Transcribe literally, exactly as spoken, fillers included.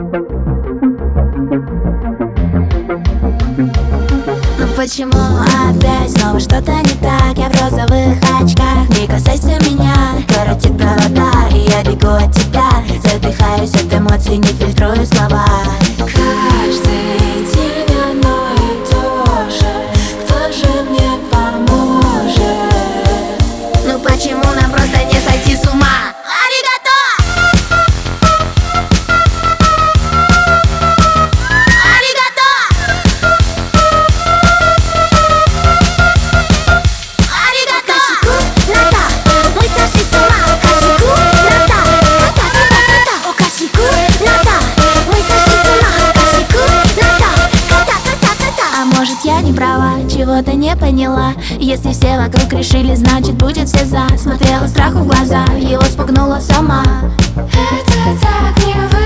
Ну почему опять снова что-то не так? Я в розовых очках, не касайся меня. Коротит провода, и я бегу от тебя. Задыхаюсь от эмоций, не фильтрую слова. Каждый день одно и то же. Кто же мне поможет? Ну почему нам просто не сойти с ума? Может, я не права, чего-то не поняла. Если все вокруг решили, значит будет все за. Смотрела страху в глаза, его спугнула сама. Это так не вы.